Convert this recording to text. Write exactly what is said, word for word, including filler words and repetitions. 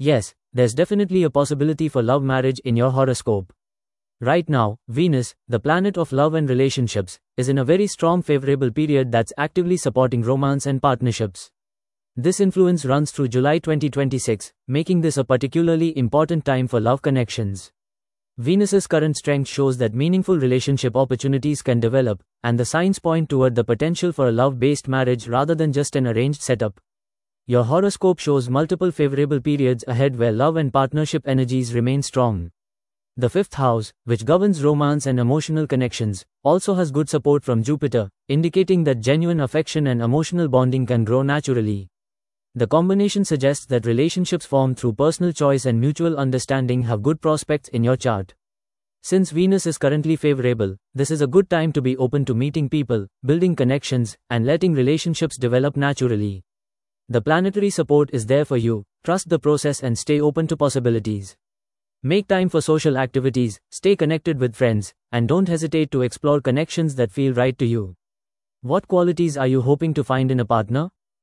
Yes, there's definitely a possibility for love marriage in your horoscope. Right now, Venus, the planet of love and relationships, is in a very strong favorable period that's actively supporting romance and partnerships. This influence runs through July twenty twenty-six, making this a particularly important time for love connections. Venus's current strength shows that meaningful relationship opportunities can develop, and the signs point toward the potential for a love-based marriage rather than just an arranged setup. Your horoscope shows multiple favorable periods ahead where love and partnership energies remain strong. The fifth house, which governs romance and emotional connections, also has good support from Jupiter, indicating that genuine affection and emotional bonding can grow naturally. The combination suggests that relationships formed through personal choice and mutual understanding have good prospects in your chart. Since Venus is currently favorable, this is a good time to be open to meeting people, building connections, and letting relationships develop naturally. The planetary support is there for you. Trust the process and stay open to possibilities. Make time for social activities, stay connected with friends, and don't hesitate to explore connections that feel right to you. What qualities are you hoping to find in a partner?